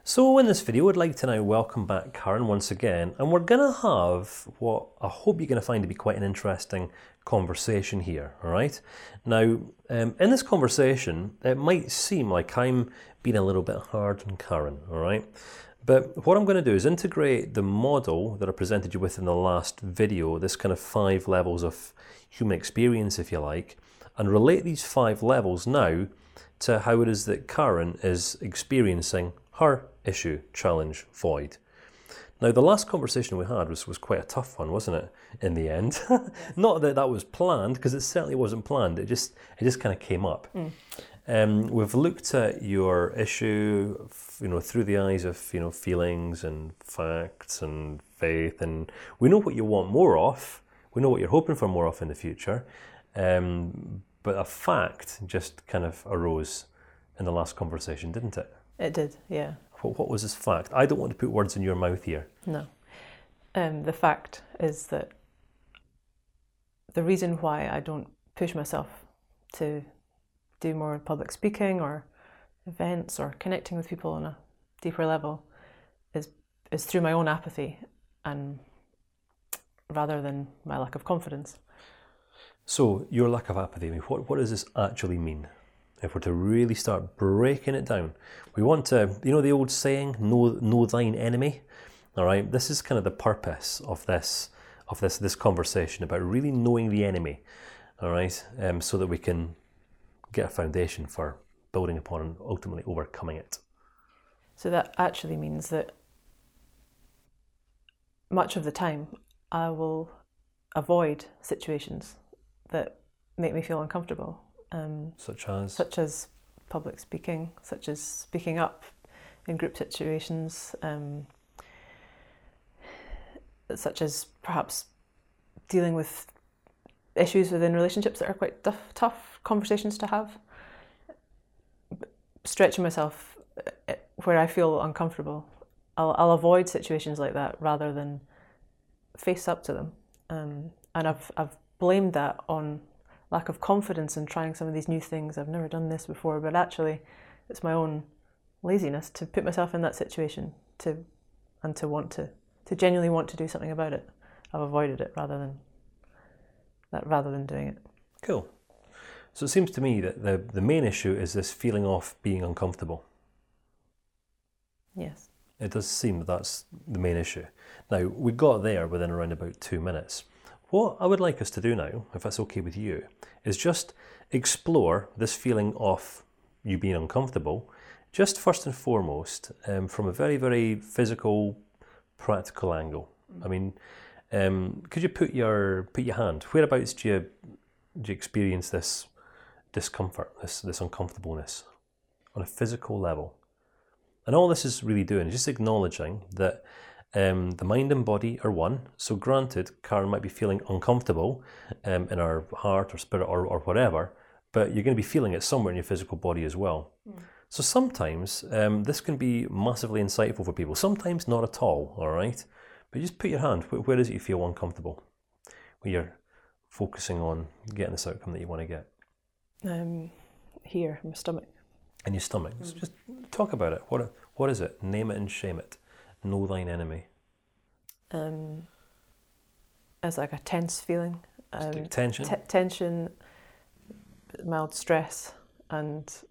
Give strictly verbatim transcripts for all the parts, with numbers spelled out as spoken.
So in this video, I'd like to now welcome back Karen once again, and we're going to have what I hope you're going to find to be quite an interesting conversation here, all right? Now, um, in this conversation, it might seem like I'm being a little bit hard on Karen, all right? But what I'm going to do is integrate the model that I presented you with in the last video, this kind of five levels of human experience, if you like, and relate these five levels now to how it is that Karen is experiencing her issue, challenge, void. Now, the last conversation we had was, was quite a tough one, wasn't it, in the end? Not that that was planned, because it certainly wasn't planned. It just it just kind of came up. Mm. Um, we've looked at your issue, you know, through the eyes of, you know, feelings and facts and faith, and we know what you want more of. We know what you're hoping for more of in the future. Um, but a fact just kind of arose in the last conversation, didn't it? It did, yeah. What, what was this fact? I don't want to put words in your mouth here. No. Um, the fact is that the reason why I don't push myself to do more public speaking or events or connecting with people on a deeper level is is through my own apathy, and rather than my lack of confidence. So your lack of apathy, I mean, what, what does this actually mean? If we're to really start breaking it down, we want to, you know the old saying, know, know thine enemy? All right, this is kind of the purpose of this of this this conversation, about really knowing the enemy, all right, um, so that we can get a foundation for building upon and ultimately overcoming it. So that actually means that much of the time I will avoid situations that make me feel uncomfortable. Um, such as? Such as public speaking, such as speaking up in group situations, um, such as perhaps dealing with issues within relationships that are quite tough, tough conversations to have. Stretching myself where I feel uncomfortable. I'll, I'll avoid situations like that rather than face up to them. Um, and I've I've blamed that on lack of confidence in trying some of these new things. I've never done this before, but actually it's my own laziness to put myself in that situation to and to want to to genuinely want to do something about it. I've avoided it rather than that rather than doing it. Cool. So it seems to me that the, the main issue is this feeling of being uncomfortable. Yes. It does seem that that's the main issue. Now, we got there within around about two minutes. What I would like us to do now, if that's okay with you, is just explore this feeling of you being uncomfortable, just first and foremost, um, from a very, very physical, practical angle. I mean, um, could you put your put your hand, whereabouts do you, do you experience this discomfort, this, this uncomfortableness on a physical level? And all this is really doing is just acknowledging that Um, the mind and body are one. So granted, Karen might be feeling uncomfortable um, in her heart or spirit or, or whatever, but you're going to be feeling it somewhere in your physical body as well. Mm. So sometimes um, this can be massively insightful for people. Sometimes not at all, all right? But just put your hand, where, where is it you feel uncomfortable? Where you're focusing on getting this outcome that you want to get? Um, here, in my stomach. In your stomach. Mm. So just talk about it. What, what is it? Name it and shame it. Know thine enemy. Um, it's like a tense feeling. Um, like tension? T- tension, mild stress, and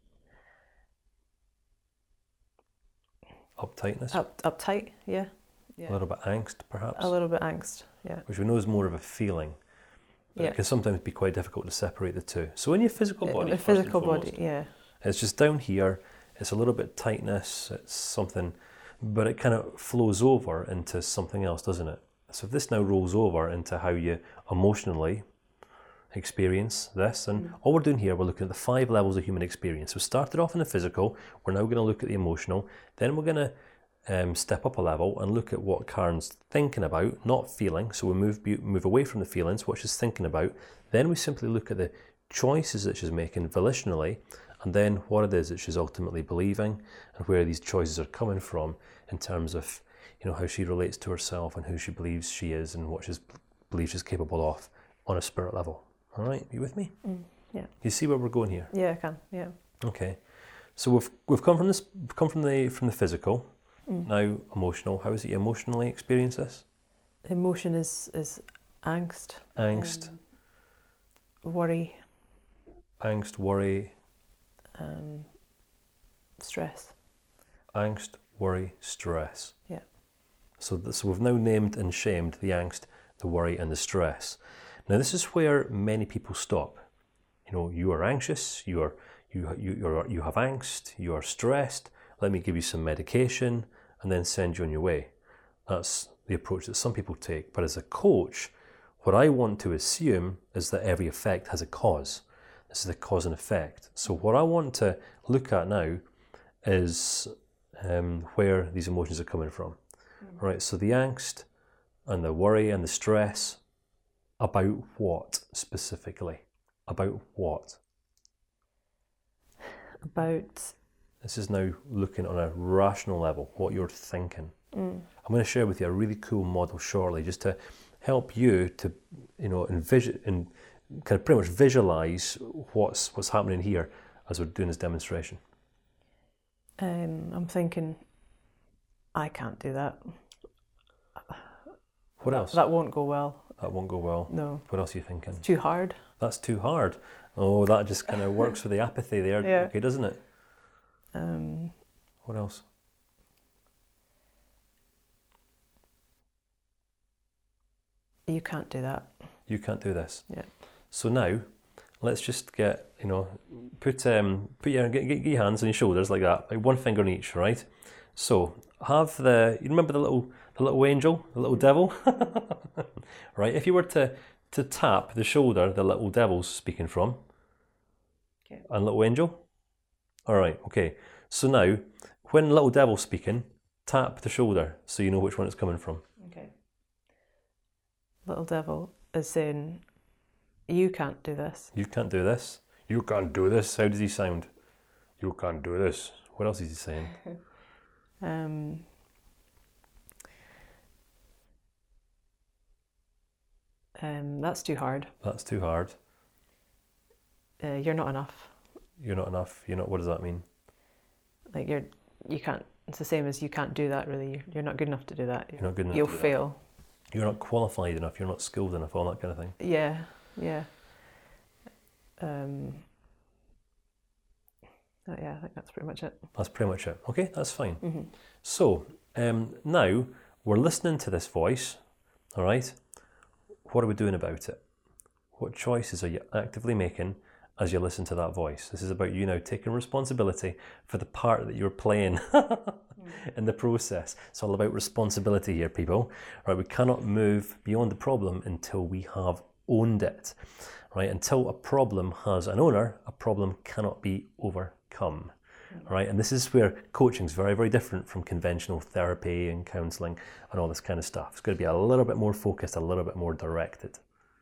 uptightness? Up, uptight, yeah. yeah. A little bit angst, perhaps? A little bit angst, yeah. Which we know is more of a feeling. Yeah. It can sometimes be quite difficult to separate the two. So in your physical body, the physical body, yeah. It's just down here, it's a little bit tightness, it's something, but it kind of flows over into something else, doesn't it? So if this now rolls over into how you emotionally experience this, and mm. all we're doing here, we're looking at the five levels of human experience. So we started off in the physical, we're now going to look at the emotional, then we're going to um, step up a level and look at what Karen's thinking about, not feeling. So we move move away from the feelings, what she's thinking about. Then we simply look at the choices that she's making volitionally, and then what it is that she's ultimately believing, and where these choices are coming from in terms of, you know, how she relates to herself and who she believes she is and what she believes she's capable of on a spirit level. All right, you with me? Mm, yeah. You see where we're going here? Yeah, I can, yeah. Okay. So we've we've come from this we've come from the from the physical, mm. now emotional. How is it you emotionally experience this? Emotion is is angst. Angst. Um, worry. Angst, worry. Um, stress. Angst, worry, stress. Yeah. So, th- so we've now named and shamed the angst, the worry, and the stress. Now this is where many people stop. You know, you are anxious. You are you you you're, you have angst. You are stressed. Let me give you some medication and then send you on your way. That's the approach that some people take. But as a coach, what I want to assume is that every effect has a cause. This is the cause and effect. So what I want to look at now is um, where these emotions are coming from. Mm. Right. So the angst and the worry and the stress, about what specifically? About what? About... This is now looking on a rational level, what you're thinking. Mm. I'm going to share with you a really cool model shortly, just to help you to, you know, envision and kind of pretty much visualize what's what's happening here as we're doing this demonstration. Um, I'm thinking, I can't do that. What else? That won't go well. That won't go well. No. What else are you thinking? It's too hard. That's too hard. Oh, that just kind of works with the apathy there, yeah. okay, doesn't it? Um, what else? You can't do that. You can't do this. Yeah. So now, let's just get, you know, put um, put your get, get your hands on your shoulders like that, like one finger on each, right? So have the, you remember the little the little angel, the little devil, right? If you were to to tap the shoulder, the little devil's speaking from, okay, and little angel. All right, okay. So now, when little devil's speaking, tap the shoulder so you know which one it's coming from. Okay. Little devil is saying, you can't do this. You can't do this. You can't do this. How does he sound? You can't do this. What else is he saying? um, um, that's too hard. That's too hard. Uh, you're not enough. You're not enough. You're not. What does that mean? Like you're, you can't. It's the same as you can't do that. Really, you're not good enough to do that. You're not good enough. You'll to do fail. That. You're not qualified enough. You're not skilled enough. All that kind of thing. Yeah, yeah. Um, uh, yeah, I think that's pretty much it. That's pretty much it. Okay, that's fine. Mm-hmm. So um, now we're listening to this voice. All right. What are we doing about it? What choices are you actively making as you listen to that voice? This is about you now taking responsibility for the part that you're playing in the process. It's all about responsibility here, people. Right? We cannot move beyond the problem until we have owned it. Right? Until a problem has an owner, a problem cannot be overcome. Right? And this is where coaching is very, very different from conventional therapy and counselling and all this kind of stuff. It's going to be a little bit more focused, a little bit more directed.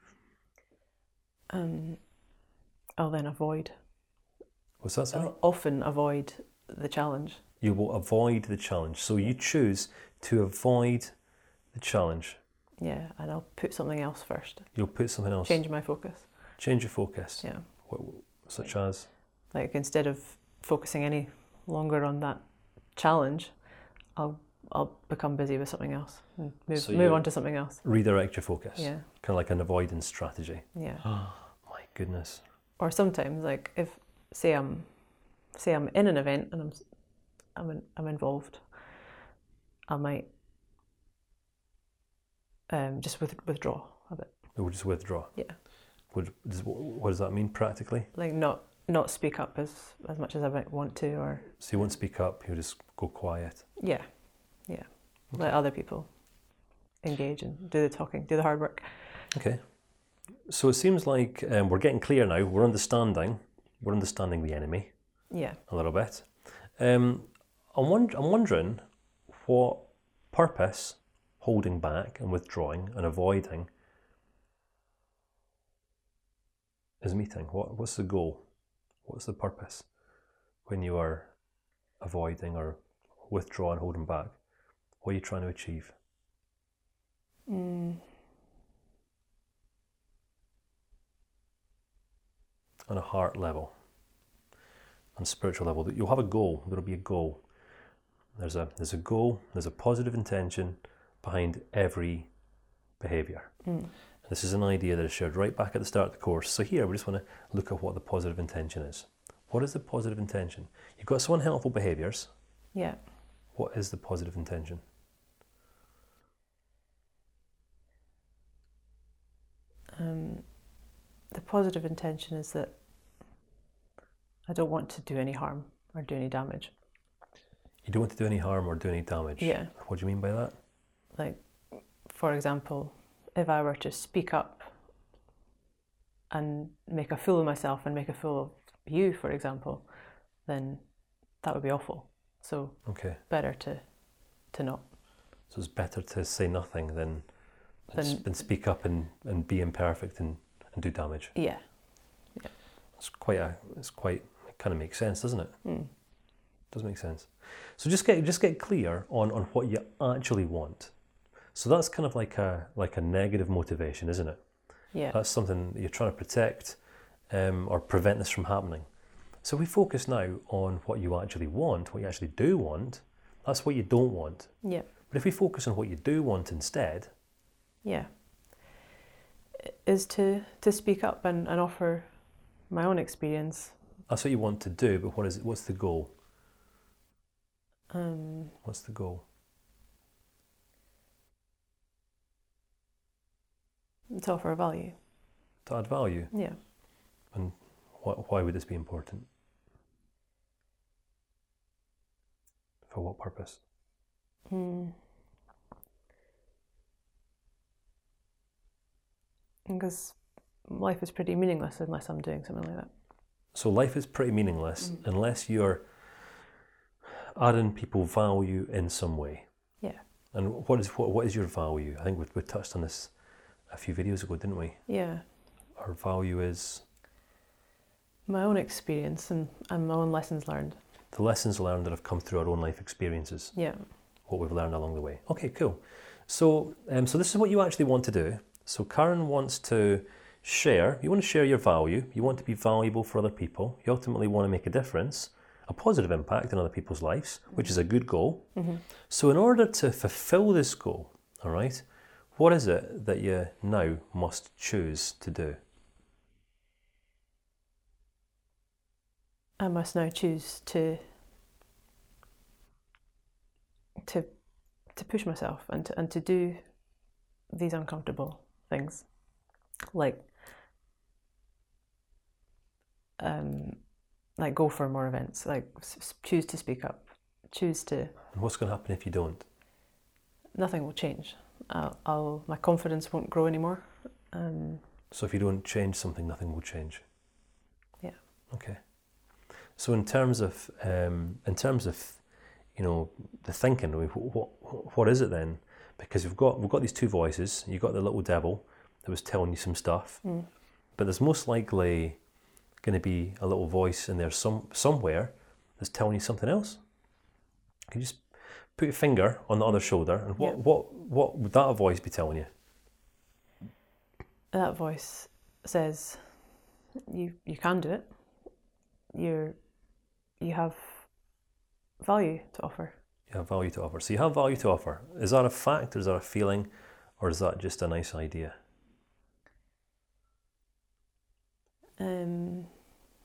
Um, I'll then avoid. What's that, sorry? I'll often avoid the challenge. You will avoid the challenge. So you choose to avoid the challenge. Yeah, and I'll put something else first. You'll put something else. Change my focus. Change your focus. Yeah. What, such as? Like instead of focusing any longer on that challenge, I'll I'll become busy with something else and move So move on to something else. Redirect your focus. Yeah. Kind of like an avoidance strategy. Yeah. My goodness. Or sometimes, like if say I'm say I'm in an event and I'm I'm in, I'm involved, I might um, just with, withdraw a bit. We'll just withdraw. Yeah. What does, what does that mean practically? Like not not speak up as as much as I might want to, or so you won't speak up. You'll just go quiet. Yeah, yeah. Okay. Let other people engage and do the talking, do the hard work. Okay. So it seems like um, we're getting clear now. We're understanding. We're understanding the enemy. Yeah. A little bit. Um, I'm, wonder, I'm wondering what purpose holding back and withdrawing and avoiding is meeting. What what's the goal? What's the purpose when you are avoiding or withdrawing, holding back? What are you trying to achieve? Mm. On a heart level. on spiritual level, that you'll have a goal. There'll be a goal. There's a there's a goal. There's a positive intention behind every behaviour. Mm. This is an idea that is shared right back at the start of the course. So here we just want to look at what the positive intention is. What is the positive intention? You've got some unhelpful behaviours. Yeah. What is the positive intention? Um, the positive intention is that I don't want to do any harm or do any damage. You don't want to do any harm or do any damage? Yeah. What do you mean by that? Like, for example, if I were to speak up and make a fool of myself and make a fool of you, for example, then that would be awful. So okay. better to to not. So it's better to say nothing than than, than speak up and, and be imperfect and, and do damage. Yeah. Yeah. It's quite a it's quite it kind of makes sense, doesn't it? Mm. Does make sense. So just get just get clear on, on what you actually want. So that's kind of like a like a negative motivation, isn't it? Yeah. That's something that you're trying to protect um, or prevent this from happening. So we focus now on what you actually want, what you actually do want. That's what you don't want. Yeah. But if we focus on what you do want instead. Yeah. Is to, to speak up and, and offer my own experience. That's what you want to do, but what is it? What's the goal? Um, What's the goal? To offer a value. To add value? Yeah. And wh- why would this be important? For what purpose? Hmm. Because life is pretty meaningless unless I'm doing something like that. So life is pretty meaningless mm. unless you're adding people value in some way. Yeah. And what is what, what is your value? I think we, we touched on this a few videos ago, didn't we? Yeah. Our value is? My own experience and, and my own lessons learned. The lessons learned that have come through our own life experiences. Yeah. What we've learned along the way. Okay, cool. So, um, so this is what you actually want to do. So Karen wants to share, you want to share your value, you want to be valuable for other people, you ultimately want to make a difference, a positive impact in other people's lives, which is a good goal. Mm-hmm. So in order to fulfill this goal, all right, what is it that you now must choose to do? I must now choose to to to push myself and to, and to do these uncomfortable things, like um, like go for more events, like s- choose to speak up, choose to. And what's going to happen if you don't? Nothing will change. I'll, I'll my confidence won't grow anymore. Um, so if you don't change something, nothing will change. Yeah. Okay. So in terms of um, in terms of you know the thinking, I mean, what what is it then? Because we've got we've got these two voices. You've got the little devil that was telling you some stuff, mm. but there's most likely going to be a little voice in there some somewhere that's telling you something else. Can you just put your finger on the other shoulder, and what yep. what what would that voice be telling you? That voice says, "You you can do it. You're you have value to offer." You have value to offer. So you have value to offer. Is that a fact, or is that a feeling, or is that just a nice idea? Um,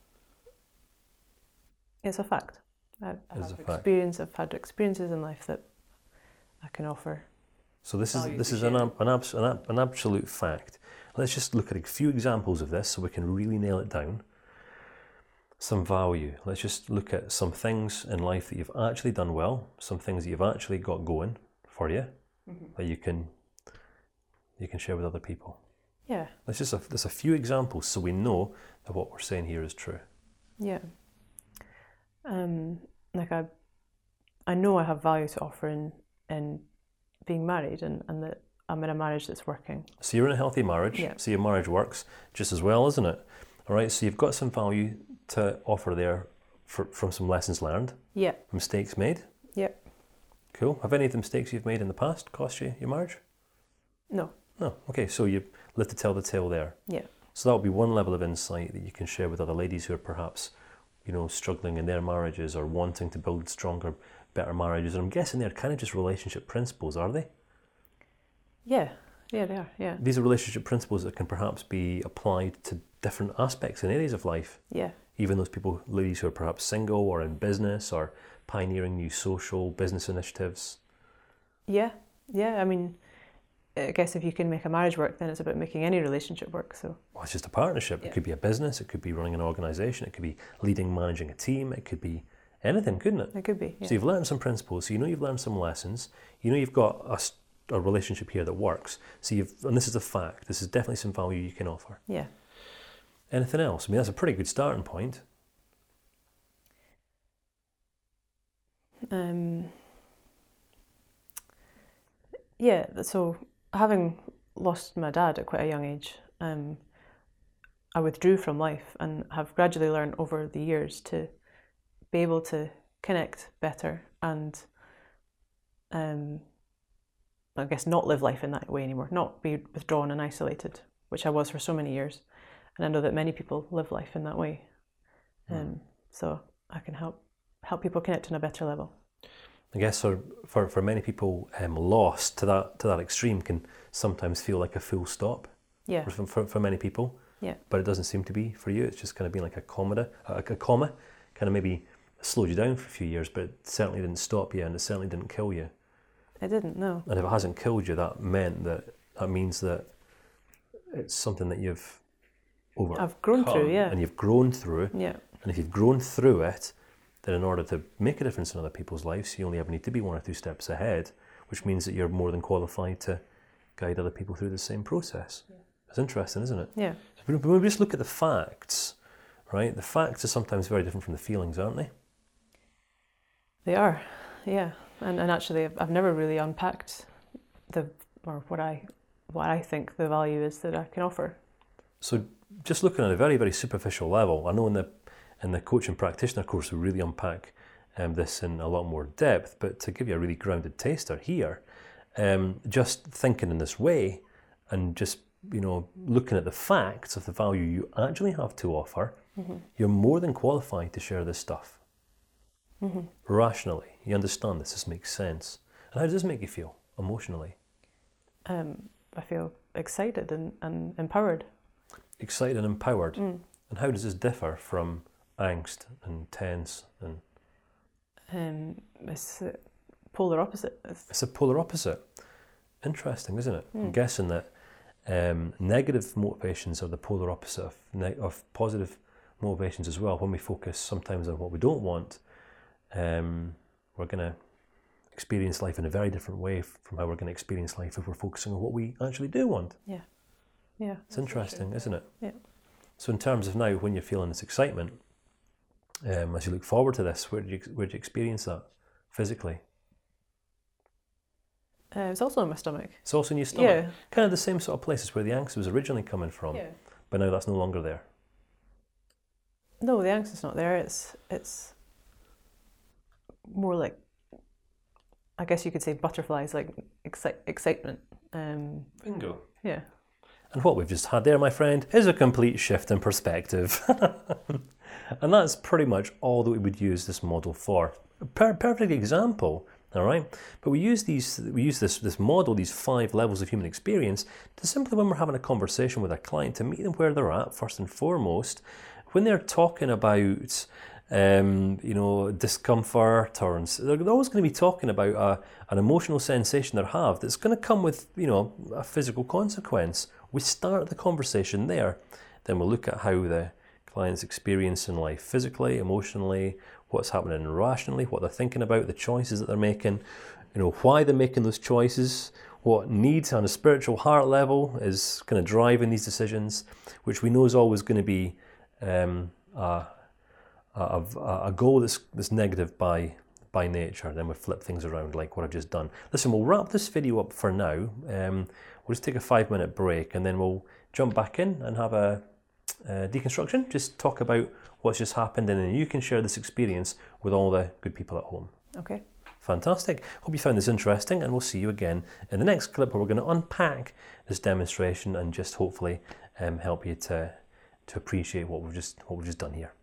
it's a fact. I, I it's have a experience. fact. I've had experiences in life that I can offer. So this is this is an an, abs, an an absolute fact. Let's just look at a few examples of this so we can really nail it down. Some value. Let's just look at some things in life that you've actually done well, some things that you've actually got going for you, mm-hmm. that you can you can share with other people. Yeah. Let's just a, there's a few examples so we know that what we're saying here is true. Yeah. Um, like I, I know I have value to offer in in being married, and, and that I'm in a marriage that's working. So you're in a healthy marriage. Yeah. So your marriage works just as well, isn't it? All right. So you've got some value to offer there for, from some lessons learned. Yeah. Mistakes made. Yeah. Cool. Have any of the mistakes you've made in the past cost you your marriage? No. No. Okay. So you live to tell the tale there. Yeah. So that would be one level of insight that you can share with other ladies who are perhaps, you know, struggling in their marriages or wanting to build stronger, better marriages. And I'm guessing they're kind of just relationship principles, are they? Yeah, yeah, they are, yeah. These are relationship principles that can perhaps be applied to different aspects and areas of life. Yeah. Even those people, ladies who are perhaps single or in business or pioneering new social business initiatives. Yeah, yeah. I mean, I guess if you can make a marriage work, then it's about making any relationship work. So Well, it's just a partnership. Yeah. It could be a business. It could be running an organisation. It could be leading, managing a team. It could be anything, couldn't it? it could be. Yeah. So you've learned some principles. So you know you've learned some lessons. You know you've got a, s- a relationship here that works. So you've, and this is a fact. This is definitely some value you can offer. Yeah. Anything else? I mean, that's a pretty good starting point. Um, yeah, so having lost my dad at quite a young age, um, I withdrew from life and have gradually learned over the years to be able to connect better and um, I guess not live life in that way anymore, not be withdrawn and isolated, which I was for so many years. And I know that many people live life in that way. Um, mm. So I can help help people connect on a better level. I guess for, for, for many people, um, loss to that to that extreme can sometimes feel like a full stop. Yeah. For, for, for many people. Yeah. But it doesn't seem to be for you. It's just kind of been like a comma, a, a comma, kind of maybe slowed you down for a few years, but it certainly didn't stop you and it certainly didn't kill you. It didn't, no. And if it hasn't killed you, that meant that that means that it's something that you've overcome. I've grown through, yeah. And you've grown through. Yeah. And if you've grown through it, then in order to make a difference in other people's lives, you only ever need to be one or two steps ahead, which means that you're more than qualified to guide other people through the same process. Yeah. It's interesting, isn't it? Yeah. When we just look at the facts, right? The facts are sometimes very different from the feelings, aren't they? They are, yeah. And and actually, I've, I've never really unpacked the or what I what I think the value is that I can offer. So just looking at a very very superficial level, I know in the in the coaching practitioner course we really unpack um, this in a lot more depth. But to give you a really grounded taster here, um, just thinking in this way and just you know looking at the facts of the value you actually have to offer, mm-hmm. you're more than qualified to share this stuff. Mm-hmm. Rationally, you understand this, this makes sense. And how does this make you feel emotionally? Um, I feel excited and, and empowered. Excited and empowered. Mm. And how does this differ from angst and tense? And um, it's a polar opposite. It's, it's a polar opposite. Interesting, isn't it? Mm. I'm guessing that um, negative motivations are the polar opposite of, ne- of positive motivations as well. When we focus sometimes on what we don't want, Um, we're going to experience life in a very different way from how we're going to experience life if we're focusing on what we actually do want. Yeah, yeah. It's interesting, isn't it? Yeah. So in terms of now, when you're feeling this excitement, um, as you look forward to this, where do you where do you experience that physically? Uh, it's also in my stomach. It's also in your stomach. Yeah. Kind of the same sort of places where the angst was originally coming from, yeah. but now that's no longer there. No, the angst is not there. It's it's. more like, I guess you could say butterflies, like exci- excitement. Um, Bingo. Yeah. And what we've just had there, my friend, is a complete shift in perspective. And that's pretty much all that we would use this model for. A per- perfect example, all right? But we use these, we use this, this model, these five levels of human experience, to simply when we're having a conversation with a client, to meet them where they're at, first and foremost, when they're talking about Um, you know, discomfort, or they're always going to be talking about a, an emotional sensation they have that's going to come with, you know, a physical consequence. We start the conversation there. Then we'll look at how the client's experiencing life physically, emotionally, what's happening rationally, what they're thinking about, the choices that they're making, you know, why they're making those choices, what needs on a spiritual heart level is kind of driving these decisions, which we know is always going to be um, a Of a goal that's, that's negative by by nature. Then we flip things around like what I've just done. Listen, we'll wrap this video up for now. Um, we'll just take a five minute break and then we'll jump back in and have a, a deconstruction. Just talk about what's just happened and then you can share this experience with all the good people at home. Okay. Fantastic. Hope you found this interesting and we'll see you again in the next clip where we're going to unpack this demonstration and just hopefully um, help you to, to appreciate what we've just what we've just done here.